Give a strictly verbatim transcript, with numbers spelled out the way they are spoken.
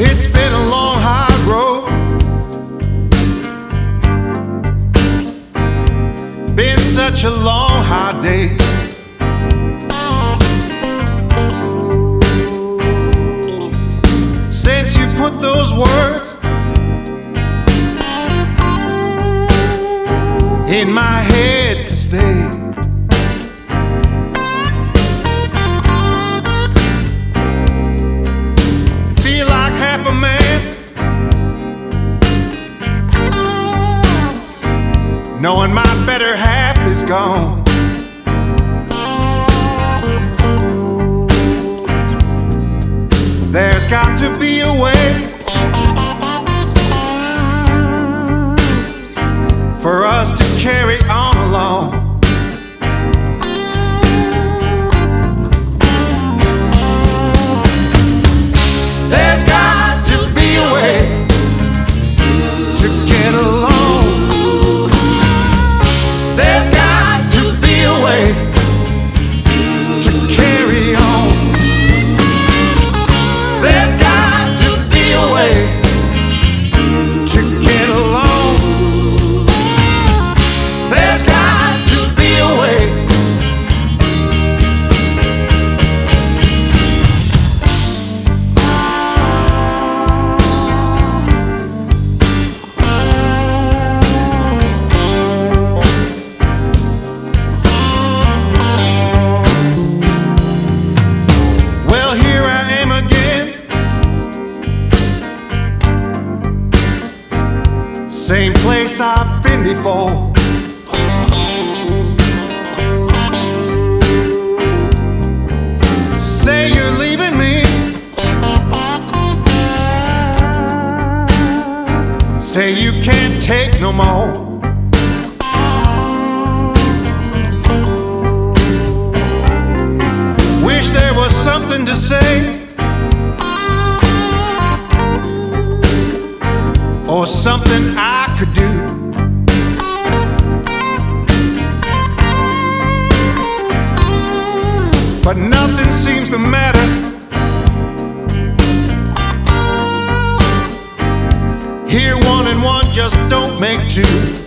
It's been a long, hard road, been such a long, hard day. Since you put those words in my head to stay, feel like half a man, knowing my better half is gone. There's got to be a way for us to carry on along. There's got to be a way to get along. There's got to be a way to carry on. There's got to be a way to get along. There's got to be a way. Well, here I am again, same place I've been before. Say you're leaving me, say you can't take no more. Wish there was something to say, or something I could do. But nothing seems to matter. Here one and one just don't make two.